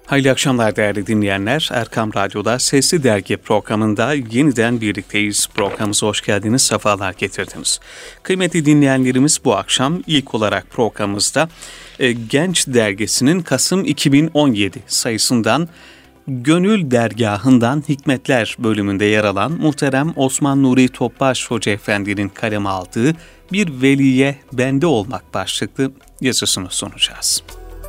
Hayırlı akşamlar değerli dinleyenler. Erkam Radyo'da Sesli Dergi programında yeniden birlikteyiz. Programımıza hoş geldiniz, sefalar getirdiniz. Kıymetli dinleyenlerimiz, bu akşam ilk olarak programımızda Genç Dergisi'nin Kasım 2017 sayısından Gönül Dergahı'ndan Hikmetler bölümünde yer alan muhterem Osman Nuri Topbaş Hoca Efendi'nin kaleme aldığı Bir Veliye Bende Olmak başlıklı yazısını sunacağız.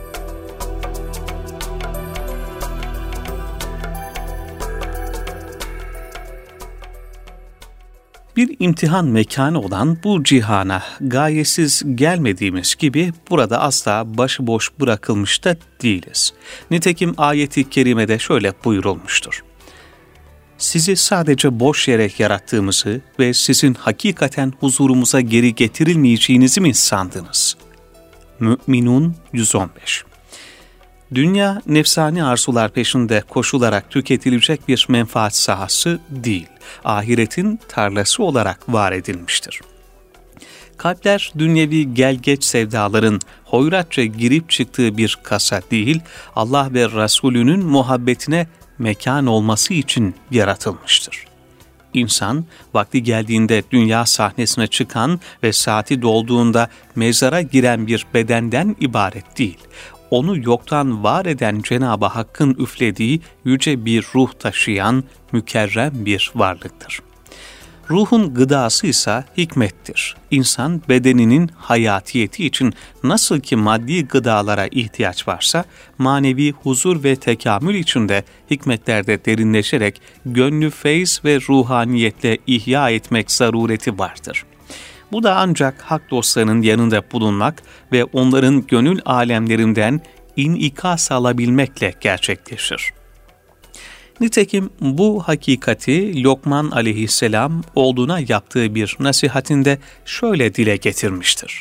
Bir imtihan mekanı olan bu cihana gayesiz gelmediğimiz gibi burada asla başıboş bırakılmış da değiliz. Nitekim ayet-i kerimede şöyle buyurulmuştur. Sizi sadece boş yere yarattığımızı ve sizin hakikaten huzurumuza geri getirilmeyeceğinizi mi sandınız? Mü'minun 115. Dünya nefsani arzular peşinde koşularak tüketilecek bir menfaat sahası değil, ahiretin tarlası olarak var edilmiştir. Kalpler dünyevi gelgeç sevdaların hoyratça girip çıktığı bir kasa değil, Allah ve Resulünün muhabbetine mekan olması için yaratılmıştır. İnsan, vakti geldiğinde dünya sahnesine çıkan ve saati dolduğunda mezara giren bir bedenden ibaret değil, onu yoktan var eden Cenab-ı Hakk'ın üflediği yüce bir ruh taşıyan mükerrem bir varlıktır. Ruhun gıdası ise hikmettir. İnsan bedeninin hayatiyeti için nasıl ki maddi gıdalara ihtiyaç varsa, manevi huzur ve tekamül içinde hikmetlerde derinleşerek gönlü feyz ve ruhaniyetle ihya etmek zarureti vardır. Bu da ancak hak dostlarının yanında bulunmak ve onların gönül alemlerinden inikas alabilmekle gerçekleşir. Nitekim bu hakikati Lokman aleyhisselam oğluna yaptığı bir nasihatinde şöyle dile getirmiştir.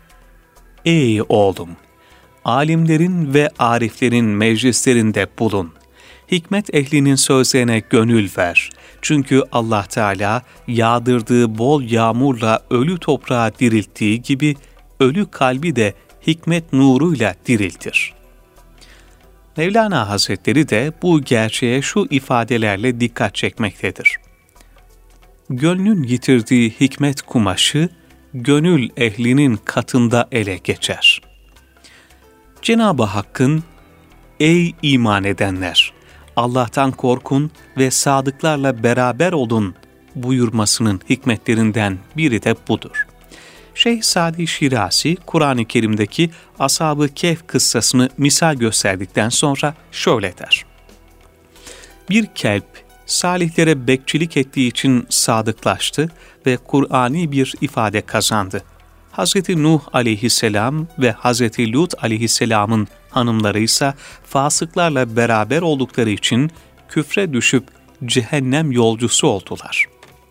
Ey oğlum! Alimlerin ve ariflerin meclislerinde bulun. Hikmet ehlinin sözlerine gönül ver. Çünkü Allah Teala yağdırdığı bol yağmurla ölü toprağı dirilttiği gibi ölü kalbi de hikmet nuruyla diriltir. Mevlana Hazretleri de bu gerçeğe şu ifadelerle dikkat çekmektedir. Gönlün yitirdiği hikmet kumaşı, gönül ehlinin katında ele geçer. Cenab-ı Hakk'ın, ey iman edenler! Allah'tan korkun ve sadıklarla beraber olun buyurmasının hikmetlerinden biri de budur. Şeyh Sadi Şirazi, Kur'an-ı Kerim'deki Ashab-ı Kehf kıssasını misal gösterdikten sonra şöyle der. Bir kelp, salihlere bekçilik ettiği için sadıklaştı ve Kur'ani bir ifade kazandı. Hz. Nuh aleyhisselam ve Hz. Lut aleyhisselamın hanımları ise fasıklarla beraber oldukları için küfre düşüp cehennem yolcusu oldular.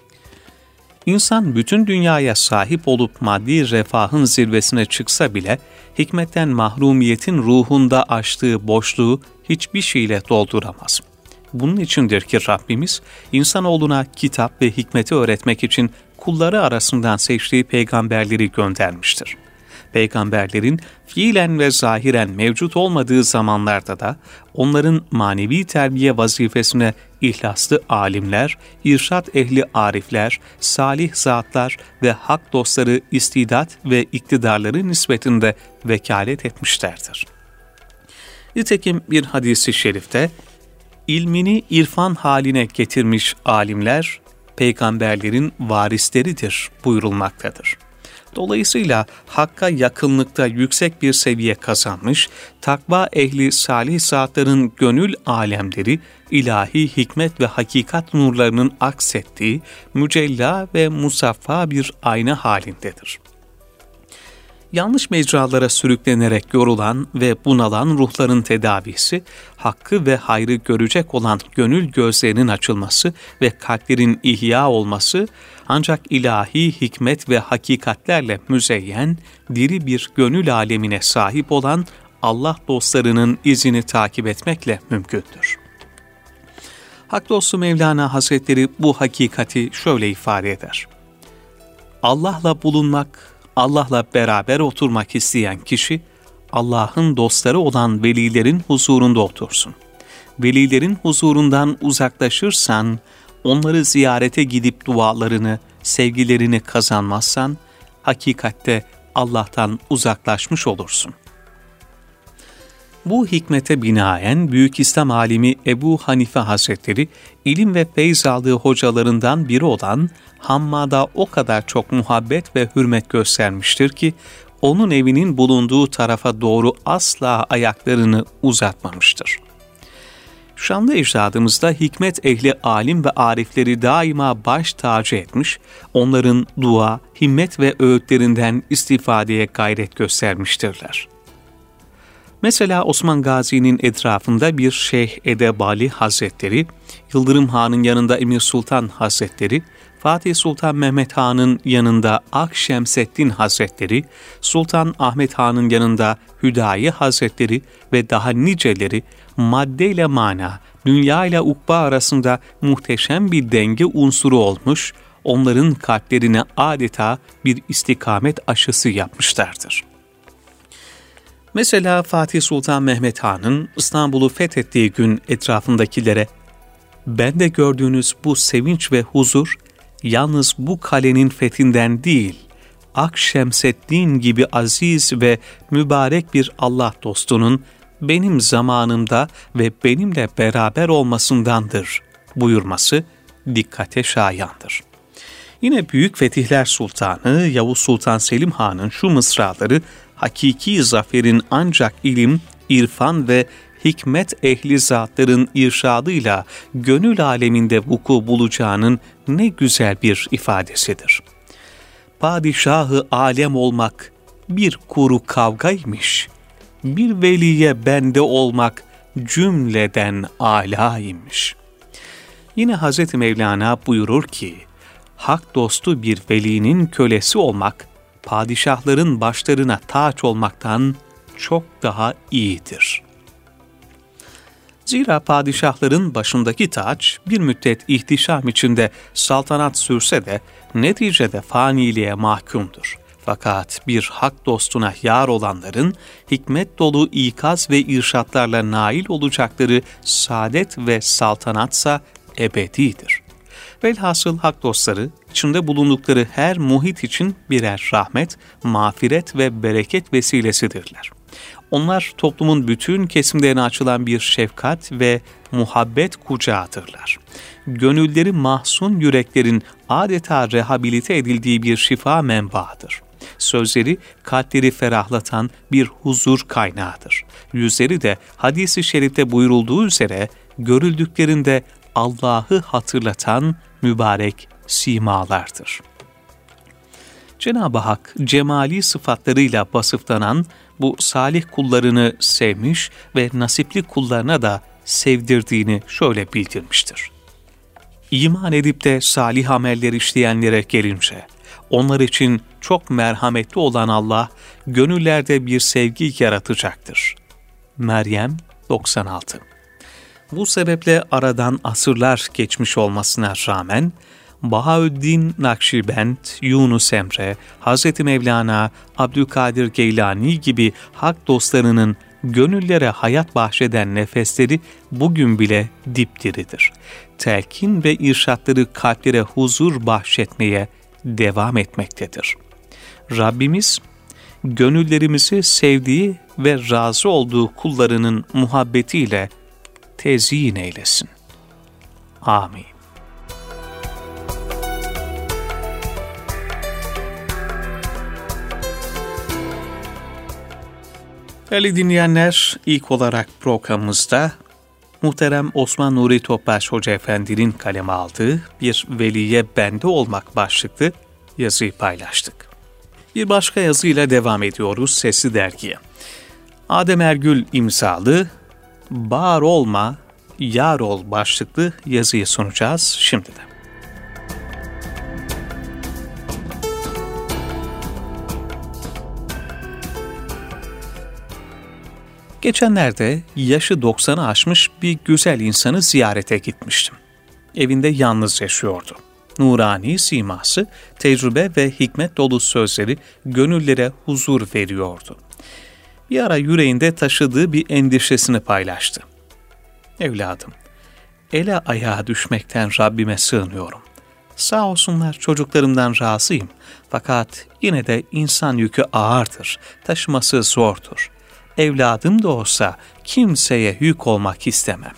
İnsan bütün dünyaya sahip olup maddi refahın zirvesine çıksa bile hikmetten mahrumiyetin ruhunda açtığı boşluğu hiçbir şeyle dolduramaz. Bunun içindir ki Rabbimiz insanoğluna kitap ve hikmeti öğretmek için kulları arasından seçtiği peygamberleri göndermiştir. Peygamberlerin fiilen ve zahiren mevcut olmadığı zamanlarda da onların manevi terbiye vazifesine ihlaslı alimler, irşad ehli arifler, salih zatlar ve hak dostları istidat ve iktidarları nispetinde vekalet etmişlerdir. Nitekim bir hadis-i şerifte, ilmini irfan haline getirmiş alimler, peygamberlerin varisleridir buyurulmaktadır. Dolayısıyla Hakk'a yakınlıkta yüksek bir seviye kazanmış, takva ehli salih zatların gönül alemleri, ilahi hikmet ve hakikat nurlarının aksettiği, mücella ve musaffa bir ayna halindedir. Yanlış mecralara sürüklenerek yorulan ve bunalan ruhların tedavisi, hakkı ve hayrı görecek olan gönül gözlerinin açılması ve kalplerin ihya olması, ancak ilahi hikmet ve hakikatlerle müzeyyen, diri bir gönül alemine sahip olan Allah dostlarının izini takip etmekle mümkündür. Hak dostu Mevlana Hazretleri bu hakikati şöyle ifade eder. Allah'la bulunmak, Allah'la beraber oturmak isteyen kişi, Allah'ın dostları olan velilerin huzurunda otursun. Velilerin huzurundan uzaklaşırsan, onları ziyarete gidip dualarını, sevgilerini kazanmazsan, hakikatte Allah'tan uzaklaşmış olursun. Bu hikmete binaen Büyük İslam alimi Ebu Hanife Hazretleri, ilim ve feyz aldığı hocalarından biri olan Hammad'a o kadar çok muhabbet ve hürmet göstermiştir ki, onun evinin bulunduğu tarafa doğru asla ayaklarını uzatmamıştır. Şanlı ecdadımızda hikmet ehli alim ve arifleri daima baş tacı etmiş, onların dua, himmet ve öğütlerinden istifadeye gayret göstermiştirler. Mesela Osman Gazi'nin etrafında bir Şeyh Edebali Hazretleri, Yıldırım Han'ın yanında Emir Sultan Hazretleri, Fatih Sultan Mehmet Han'ın yanında Akşemseddin Hazretleri, Sultan Ahmet Han'ın yanında Hüdayi Hazretleri ve daha niceleri maddeyle mana, dünya ile ukba arasında muhteşem bir denge unsuru olmuş, onların kalplerine adeta bir istikamet aşısı yapmışlardır. Mesela Fatih Sultan Mehmet Han'ın İstanbul'u fethettiği gün etrafındakilere, "Bende gördüğünüz bu sevinç ve huzur, yalnız bu kalenin fethinden değil, Akşemseddin gibi aziz ve mübarek bir Allah dostunun benim zamanımda ve benimle beraber olmasındandır" buyurması dikkate şayandır. Yine Büyük Fetihler Sultanı Yavuz Sultan Selim Han'ın şu mısraları, hakiki zaferin ancak ilim, irfan ve hikmet ehli zatların irşadıyla gönül aleminde vuku bulacağının ne güzel bir ifadesidir. Padişahı alem olmak bir kuru kavgaymış, bir veliye bende olmak cümleden âlâymış. Yine Hz. Mevlana buyurur ki, hak dostu bir velinin kölesi olmak, padişahların başlarına taç olmaktan çok daha iyidir. Zira padişahların başındaki taç bir müddet ihtişam içinde saltanat sürse de neticede faniliğe mahkumdur. Fakat bir hak dostuna yar olanların hikmet dolu ikaz ve irşatlarla nail olacakları saadet ve saltanatsa ebedidir. Velhasıl hak dostları, içinde bulundukları her muhit için birer rahmet, mağfiret ve bereket vesilesidirler. Onlar toplumun bütün kesimlerine açılan bir şefkat ve muhabbet kucağıdırlar. Gönülleri mahzun yüreklerin adeta rehabilite edildiği bir şifa menbaıdır. Sözleri kalpleri ferahlatan bir huzur kaynağıdır. Yüzleri de hadis-i şerifte buyurulduğu üzere görüldüklerinde Allah'ı hatırlatan mübarek simalardır. Cenab-ı Hak cemali sıfatlarıyla vasıflanan bu salih kullarını sevmiş ve nasipli kullarına da sevdirdiğini şöyle bildirmiştir. İman edip de salih ameller işleyenlere gelince, onlar için çok merhametli olan Allah, gönüllerde bir sevgi yaratacaktır. Meryem 96. Bu sebeple aradan asırlar geçmiş olmasına rağmen, Bahaüddin Nakşibend, Yunus Emre, Hz. Mevlana, Abdülkadir Geylani gibi hak dostlarının gönüllere hayat bahşeden nefesleri bugün bile dipdiridir. Telkin ve irşatları kalplere huzur bahşetmeye devam etmektedir. Rabbimiz, gönüllerimizi sevdiği ve razı olduğu kullarının muhabbetiyle tezyin eylesin. Amin. Değerli dinleyenler, ilk olarak programımızda muhterem Osman Nuri Topbaş Hoca Efendi'nin kaleme aldığı bir veliye bende olmak başlıklı yazıyı paylaştık. Bir başka yazıyla devam ediyoruz Sesli Dergi'ye. Adem Ergül imzalı "Bağır olma, yar ol" başlıklı yazıyı sunacağız şimdi de. Geçenlerde yaşı 90'ı aşmış bir güzel insanı ziyarete gitmiştim. Evinde yalnız yaşıyordu. Nurani siması, tecrübe ve hikmet dolu sözleri gönüllere huzur veriyordu. bir ara yüreğinde taşıdığı bir endişesini paylaştı. Evladım, ele ayağa düşmekten Rabbime sığınıyorum. Sağ olsunlar çocuklarımdan razıyım. Fakat yine de insan yükü ağırdır, taşıması zordur. Evladım da olsa kimseye yük olmak istemem.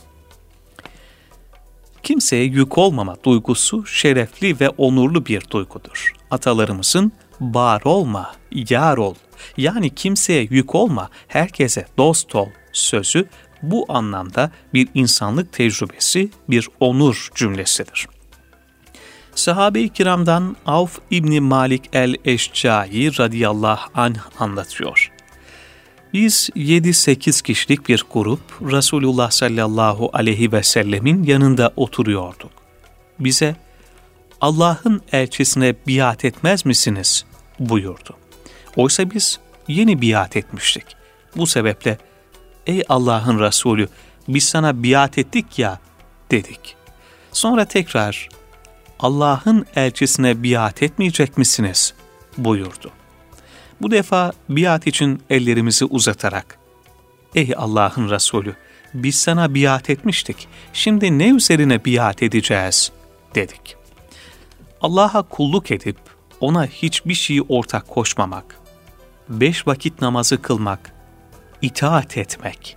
Kimseye yük olmama duygusu şerefli ve onurlu bir duygudur. Atalarımızın var olma, yar ol, yani kimseye yük olma, herkese dost ol sözü bu anlamda bir insanlık tecrübesi, bir onur cümlesidir. Sahabe-i kiramdan Avf İbni Malik el-Eşcai radıyallahu anh anlatıyor. Biz 7-8 kişilik bir grup Resulullah sallallahu aleyhi ve sellemin yanında oturuyorduk. Bize Allah'ın elçisine biat etmez misiniz buyurdu. Oysa biz yeni biat etmiştik. Bu sebeple ey Allah'ın Resulü biz sana biat ettik ya dedik. Sonra tekrar Allah'ın elçisine biat etmeyecek misiniz buyurdu. Bu defa biat için ellerimizi uzatarak ey Allah'ın Resulü biz sana biat etmiştik. Şimdi ne üzerine biat edeceğiz dedik. Allah'a kulluk edip ona hiçbir şeyi ortak koşmamak, 5 vakit namazı kılmak, itaat etmek.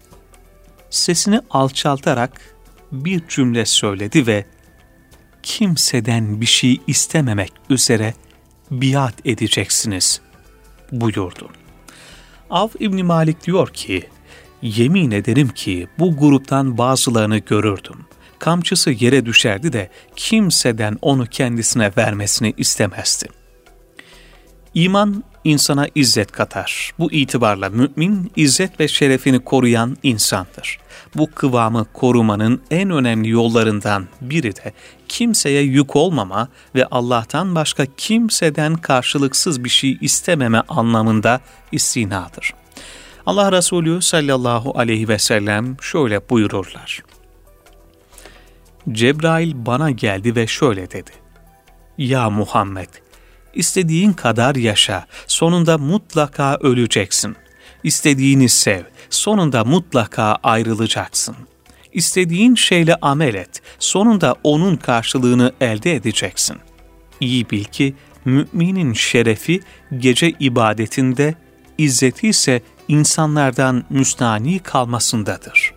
Sesini alçaltarak bir cümle söyledi ve kimseden bir şey istememek üzere biat edeceksiniz buyurdu. Avf İbni Malik diyor ki, yemin ederim ki bu gruptan bazılarını görürdüm. Kamçısı yere düşerdi de kimseden onu kendisine vermesini istemezdi. İman insana izzet katar. Bu itibarla mümin izzet ve şerefini koruyan insandır. Bu kıvamı korumanın en önemli yollarından biri de kimseye yük olmama ve Allah'tan başka kimseden karşılıksız bir şey istememe anlamında istinadır. Allah Resulü sallallahu aleyhi ve sellem şöyle buyururlar. Cebrail bana geldi ve şöyle dedi. Ya Muhammed, İstediğin kadar yaşa, sonunda mutlaka öleceksin. İstediğini sev, sonunda mutlaka ayrılacaksın. İstediğin şeyle amel et, sonunda onun karşılığını elde edeceksin. İyi bil ki müminin şerefi gece ibadetinde, izzeti ise insanlardan müstani kalmasındadır.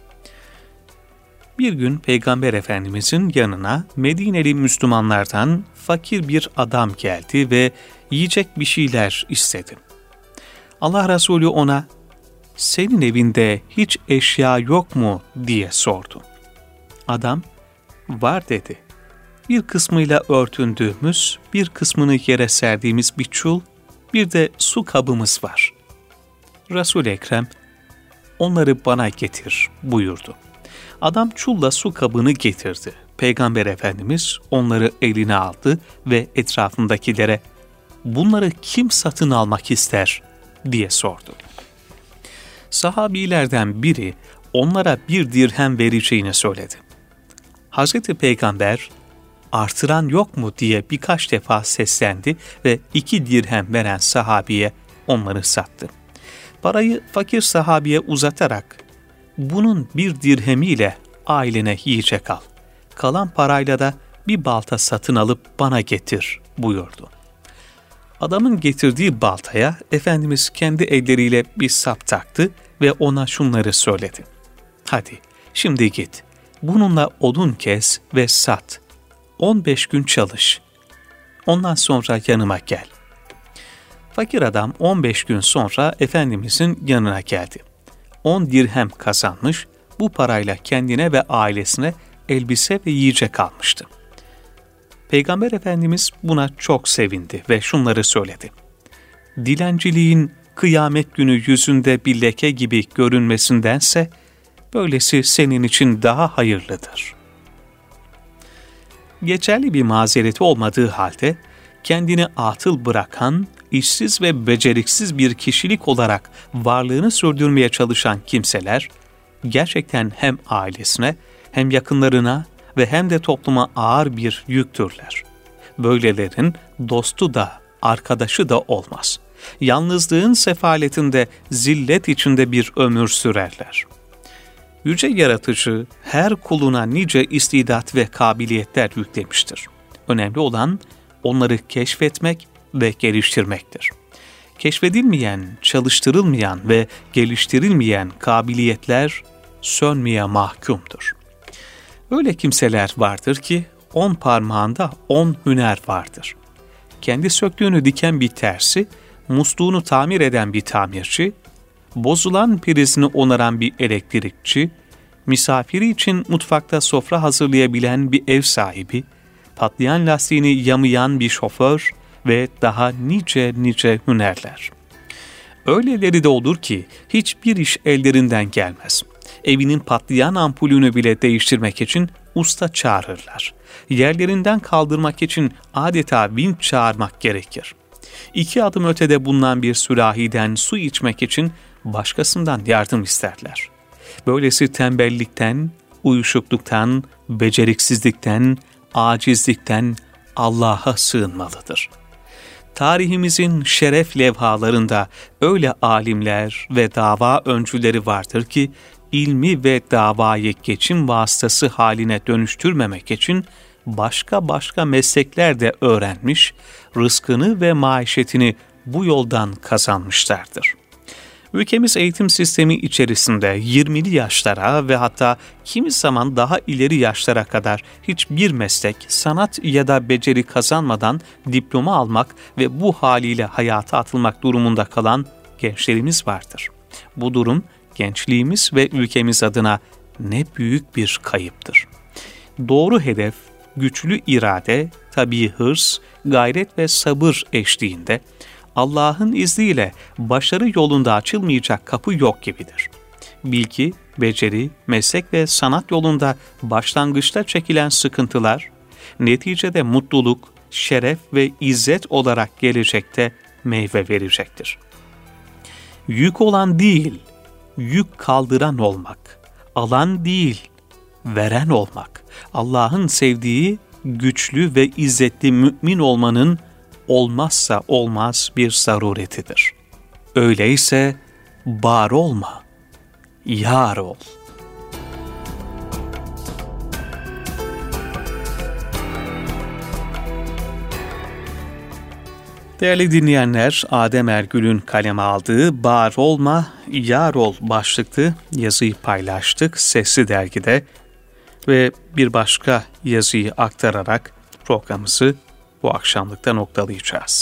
Bir gün Peygamber Efendimizin yanına Medineli Müslümanlardan fakir bir adam geldi ve yiyecek bir şeyler istedi. Allah Resulü ona, senin evinde hiç eşya yok mu diye sordu. Adam, var dedi. Bir kısmıyla örtündüğümüz, bir kısmını yere serdiğimiz bir çul, bir de su kabımız var. Resul-i Ekrem, onları bana getir buyurdu. Adam çulla su kabını getirdi. Peygamber Efendimiz onları eline aldı ve etrafındakilere bunları kim satın almak ister diye sordu. Sahabilerden biri onlara 1 dirhem vereceğini söyledi. Hazreti Peygamber artıran yok mu diye birkaç defa seslendi ve 2 dirhem veren sahabiye onları sattı. Parayı fakir sahabiye uzatarak bunun 1 dirhemiyle ailene yiyecek al. Kalan parayla da bir balta satın alıp bana getir buyurdu. Adamın getirdiği baltaya Efendimiz kendi elleriyle bir sap taktı ve ona şunları söyledi. Hadi şimdi git, bununla odun kes ve sat. 15 gün çalış. Ondan sonra yanıma gel. Fakir adam 15 gün sonra Efendimizin yanına geldi. 10 dirhem kazanmış, bu parayla kendine ve ailesine elbise ve yiyecek almıştı. Peygamber Efendimiz buna çok sevindi ve şunları söyledi. Dilenciliğin kıyamet günü yüzünde bir leke gibi görünmesindense, böylesi senin için daha hayırlıdır. Geçerli bir mazereti olmadığı halde, kendini atıl bırakan, işsiz ve beceriksiz bir kişilik olarak varlığını sürdürmeye çalışan kimseler, gerçekten hem ailesine, hem yakınlarına ve hem de topluma ağır bir yüktürler. Böylelerin dostu da, arkadaşı da olmaz. Yalnızlığın sefaletinde, zillet içinde bir ömür sürerler. Yüce Yaratıcı her kuluna nice istidat ve kabiliyetler yüklemiştir. Önemli olan onları keşfetmek ve geliştirmektir. Keşfedilmeyen, çalıştırılmayan ve geliştirilmeyen kabiliyetler sönmeye mahkumdur. Öyle kimseler vardır ki 10 parmağında 10 hüner vardır. Kendi söktüğünü diken bir tersi, musluğunu tamir eden bir tamirci, bozulan prizini onaran bir elektrikçi, misafiri için mutfakta sofra hazırlayabilen bir ev sahibi, patlayan lastiğini yamayan bir şoför ve daha nice hünerler. Öyleleri de olur ki hiçbir iş ellerinden gelmez. Evinin patlayan ampulünü bile değiştirmek için usta çağırırlar. Yerlerinden kaldırmak için adeta vinç çağırmak gerekir. 2 adım ötede bulunan bir sürahiden su içmek için başkasından yardım isterler. Böylesi tembellikten, uyuşukluktan, beceriksizlikten, acizlikten Allah'a sığınmalıdır. Tarihimizin şeref levhalarında öyle alimler ve dava öncüleri vardır ki, ilmi ve davayı geçim vasıtası haline dönüştürmemek için başka meslekler de öğrenmiş, rızkını ve maişetini bu yoldan kazanmışlardır. Ülkemiz eğitim sistemi içerisinde 20'li yaşlara ve hatta kimi zaman daha ileri yaşlara kadar hiçbir meslek, sanat ya da beceri kazanmadan diploma almak ve bu haliyle hayata atılmak durumunda kalan gençlerimiz vardır. Bu durum gençliğimiz ve ülkemiz adına ne büyük bir kayıptır. Doğru hedef, güçlü irade, tabii hırs, gayret ve sabır eşliğinde Allah'ın izniyle başarı yolunda açılmayacak kapı yok gibidir. Bilgi, beceri, meslek ve sanat yolunda başlangıçta çekilen sıkıntılar, neticede mutluluk, şeref ve izzet olarak gelecekte meyve verecektir. Yük olan değil, yük kaldıran olmak, alan değil, veren olmak, Allah'ın sevdiği güçlü ve izzetli mümin olmanın olmazsa olmaz bir zaruretidir. Öyleyse bar olma, yar ol. Değerli dinleyenler, Adem Ergül'ün kaleme aldığı "Bar olma, yar ol" başlıklı yazıyı paylaştık Sesli Dergi'de ve bir başka yazıyı aktararak programımızı bu akşamlıkta noktalayacağız.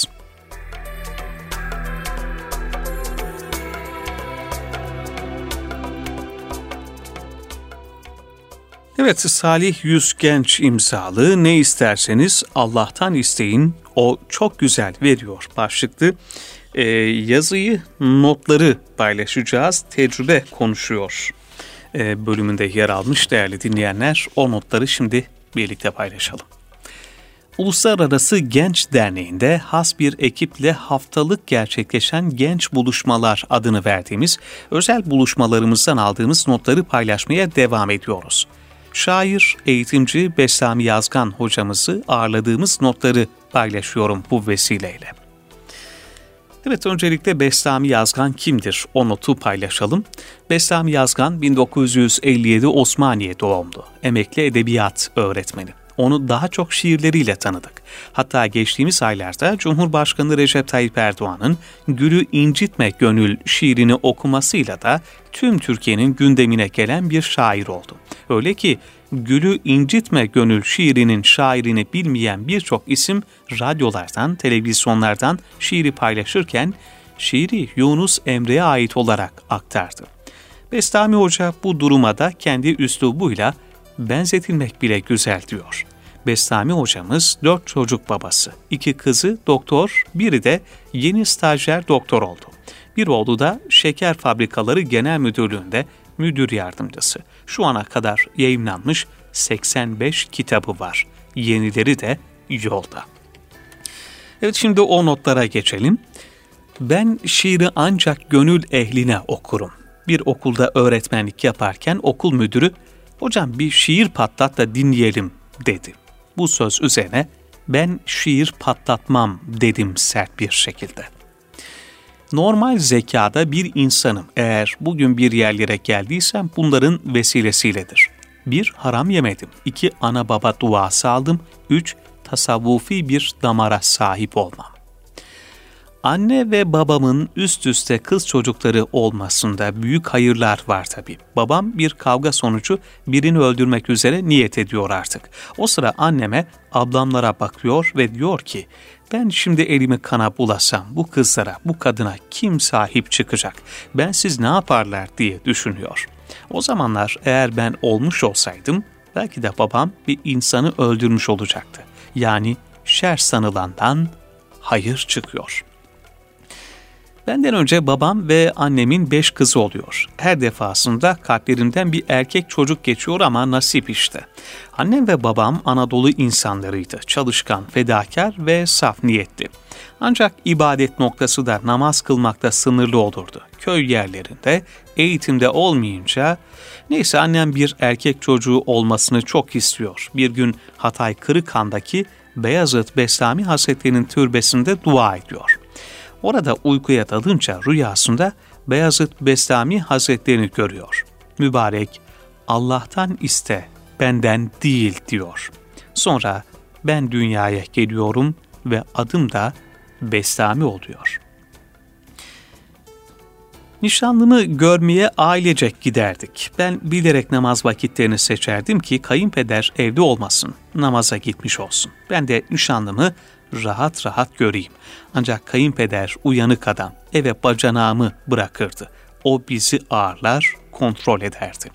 Evet, Salih Yüzgenç imzalı "Ne isterseniz Allah'tan isteyin, o çok güzel veriyor" başlıklı yazıyı, notları paylaşacağız. Tecrübe konuşuyor bölümünde yer almış değerli dinleyenler. O notları şimdi birlikte paylaşalım. Uluslararası Genç Derneği'nde has bir ekiple haftalık gerçekleşen Genç Buluşmalar adını verdiğimiz özel buluşmalarımızdan aldığımız notları paylaşmaya devam ediyoruz. Şair, eğitimci Bestami Yazgan hocamızı ağırladığımız notları paylaşıyorum bu vesileyle. Evet, öncelikle Bestami Yazgan kimdir? O notu paylaşalım. Bestami Yazgan 1957 Osmaniye doğumlu, emekli edebiyat öğretmeni. Onu daha çok şiirleriyle tanıdık. Hatta geçtiğimiz aylarda Cumhurbaşkanı Recep Tayyip Erdoğan'ın "Gülü incitme gönül" şiirini okumasıyla da tüm Türkiye'nin gündemine gelen bir şair oldu. Öyle ki "Gülü incitme gönül" şiirinin şairini bilmeyen birçok isim radyolardan, televizyonlardan şiiri paylaşırken şiiri Yunus Emre'ye ait olarak aktardı. Bestami Hoca bu duruma da kendi üslubuyla "benzetilmek bile güzel" diyor. Bestami hocamız 4 çocuk babası, 2 kızı doktor, biri de yeni stajyer doktor oldu. Bir oğlu da Şeker Fabrikaları Genel Müdürlüğü'nde müdür yardımcısı. Şu ana kadar yayımlanmış 85 kitabı var. Yenileri de yolda. Evet, şimdi o notlara geçelim. "Ben şiiri ancak gönül ehline okurum." Bir okulda öğretmenlik yaparken okul müdürü "Hocam bir şiir patlat da dinleyelim" dedi. Bu söz üzerine "Ben şiir patlatmam" dedim sert bir şekilde. Normal zekada bir insanım. Eğer bugün bir yerlere geldiysem bunların vesilesiyledir. 1. Haram yemedim. 2. Ana baba duası aldım. 3. Tasavvufi bir damara sahip olmam. Anne ve babamın üst üste kız çocukları olmasında büyük hayırlar var tabii. Babam bir kavga sonucu birini öldürmek üzere niyet ediyor artık. O sıra anneme, ablamlara bakıyor ve diyor ki, ben şimdi elimi kana bulasam bu kızlara, bu kadına kim sahip çıkacak? Bensiz ne yaparlar diye düşünüyor. O zamanlar eğer ben olmuş olsaydım, belki de babam bir insanı öldürmüş olacaktı. Yani şer sanılandan hayır çıkıyor. Benden önce babam ve annemin 5 kızı oluyor. Her defasında kalplerinden bir erkek çocuk geçiyor ama nasip işte. Annem ve babam Anadolu insanlarıydı. Çalışkan, fedakar ve saf niyetli. Ancak ibadet noktası da namaz kılmakta sınırlı olurdu. Köy yerlerinde, eğitimde olmayınca, neyse annem bir erkek çocuğu olmasını çok istiyor. Bir gün Hatay Kırıkhan'daki Beyazıt Bestami Hazretleri'nin türbesinde dua ediyor. Orada uykuya dalınca rüyasında Beyazıt Bestami Hazretlerini görüyor. Mübarek, Allah'tan iste, benden değil diyor. Sonra ben dünyaya geliyorum ve adım da Bestami oluyor. Nişanlımı görmeye ailecek giderdik. Ben bilerek namaz vakitlerini seçerdim ki kayınpeder evde olmasın, namaza gitmiş olsun. Ben de nişanlımı rahat rahat göreyim. Ancak kayınpeder uyanık adam, eve bacanağımı bırakırdı. O bizi ağırlar, kontrol ederdi.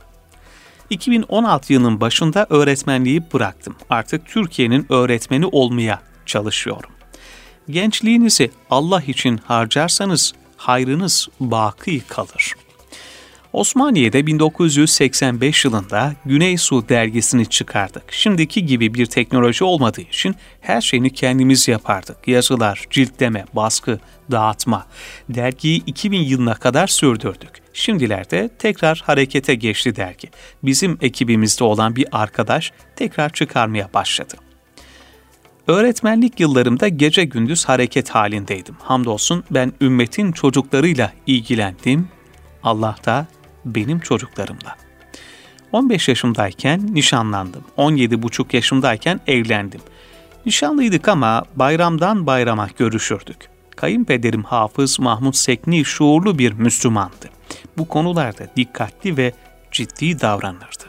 2016 yılının başında öğretmenliği bıraktım. Artık Türkiye'nin öğretmeni olmaya çalışıyorum. Gençliğinizi Allah için harcarsanız hayrınız baki kalır. Osmaniye'de 1985 yılında Güney Su dergisini çıkardık. Şimdiki gibi bir teknoloji olmadığı için her şeyini kendimiz yapardık. Yazılar, ciltleme, baskı, dağıtma. Dergiyi 2000 yılına kadar sürdürdük. Şimdilerde tekrar harekete geçti dergi. Bizim ekibimizde olan bir arkadaş tekrar çıkarmaya başladı. Öğretmenlik yıllarımda gece gündüz hareket halindeydim. Hamdolsun ben ümmetin çocuklarıyla ilgilendim. Allah da benim çocuklarımla. 15 yaşımdayken nişanlandım. 17,5 yaşımdayken evlendim. Nişanlıydık ama bayramdan bayrama görüşürdük. Kayınpederim Hafız Mahmud Sekni şuurlu bir Müslümandı. Bu konularda dikkatli ve ciddi davranırdı.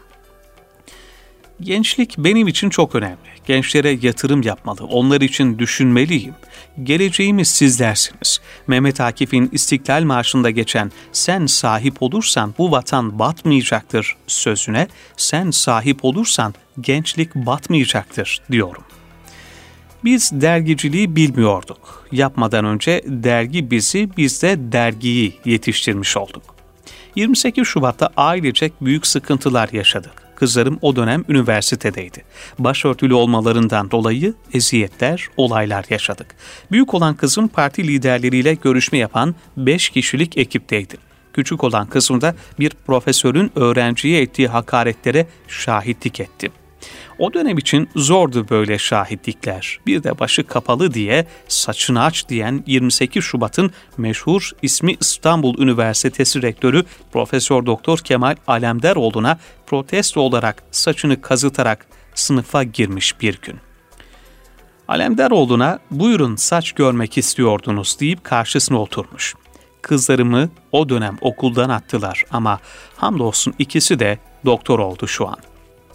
Gençlik benim için çok önemli. Gençlere yatırım yapmalı, onlar için düşünmeliyim. Geleceğimiz sizlersiniz. Mehmet Akif'in İstiklal Marşı'nda geçen "Sen sahip olursan bu vatan batmayacaktır" sözüne "Sen sahip olursan gençlik batmayacaktır" diyorum. Biz dergiciliği bilmiyorduk. Yapmadan önce dergi bizi, biz de dergiyi yetiştirmiş olduk. 28 Şubat'ta ailecek büyük sıkıntılar yaşadık. Kızlarım o dönem üniversitedeydi. Başörtülü olmalarından dolayı eziyetler, olaylar yaşadık. Büyük olan kızım parti liderleriyle görüşme yapan 5 kişilik ekipteydi. Küçük olan kızım da bir profesörün öğrenciye ettiği hakaretlere şahitlik etti. O dönem için zordu böyle şahitlikler. Bir de başı kapalı diye saçını aç diyen 28 Şubat'ın meşhur ismi İstanbul Üniversitesi Rektörü Profesör Doktor Kemal Alemdaroğlu'na protesto olarak saçını kazıtarak sınıfa girmiş bir gün. Alemdaroğlu'na "Buyurun, saç görmek istiyordunuz" deyip karşısına oturmuş. Kızlarımı o dönem okuldan attılar ama hamdolsun ikisi de doktor oldu şu an.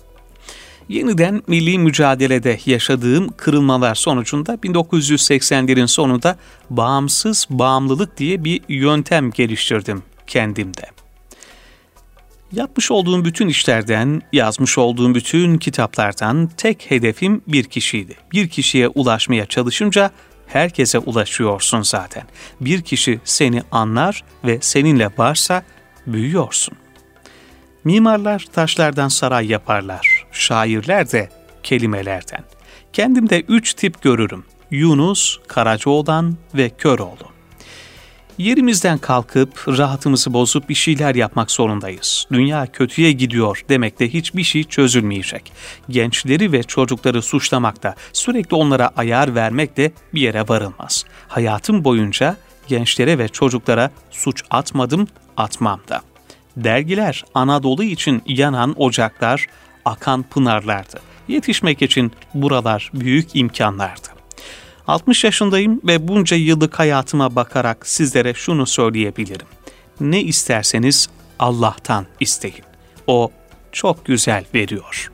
Yeniden milli mücadelede yaşadığım kırılmalar sonucunda 1980'lerin sonunda bağımsız bağımlılık diye bir yöntem geliştirdim kendimde. Yapmış olduğum bütün işlerden, yazmış olduğum bütün kitaplardan tek hedefim bir kişiydi. Bir kişiye ulaşmaya çalışınca herkese ulaşıyorsun zaten. Bir kişi seni anlar ve seninle varsa büyüyorsun. Mimarlar taşlardan saray yaparlar, şairler de kelimelerden. Kendimde 3 tip görürüm: Yunus, Karacaoğlan ve Köroğlu. Yerimizden kalkıp rahatımızı bozup bir şeyler yapmak zorundayız. Dünya kötüye gidiyor demekte hiçbir şey çözülmeyecek. Gençleri ve çocukları suçlamakta, sürekli onlara ayar vermekle bir yere varılmaz. Hayatım boyunca gençlere ve çocuklara suç atmadım, atmam da. Dergiler Anadolu için yanan ocaklar, akan pınarlardı. Yetişmek için buralar büyük imkanlardı. 60 yaşındayım ve bunca yıllık hayatıma bakarak sizlere şunu söyleyebilirim. Ne isterseniz Allah'tan isteyin. O çok güzel veriyor.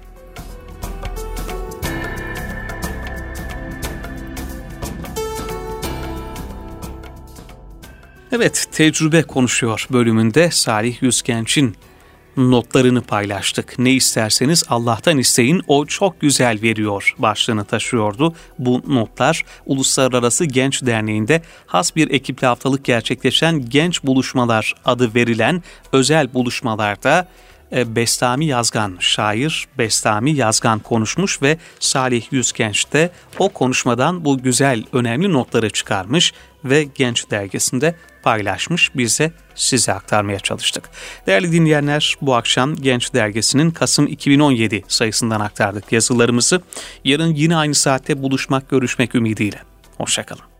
Evet, tecrübe konuşuyor bölümünde Salih Yüzgenç'in notlarını paylaştık. Ne isterseniz Allah'tan isteyin, o çok güzel veriyor başlığını taşıyordu. Bu notlar Uluslararası Genç Derneği'nde has bir ekiple haftalık gerçekleşen Genç Buluşmalar adı verilen özel buluşmalarda Bestami Yazgan, şair Bestami Yazgan konuşmuş ve Salih Yüzgenç de o konuşmadan bu güzel, önemli notları çıkarmış ve Genç Dergisi'nde paylaşmış, biz de size aktarmaya çalıştık. Değerli dinleyenler, bu akşam Genç Dergisi'nin Kasım 2017 sayısından aktardık yazılarımızı. Yarın yine aynı saatte buluşmak, görüşmek ümidiyle. Hoşça kalın.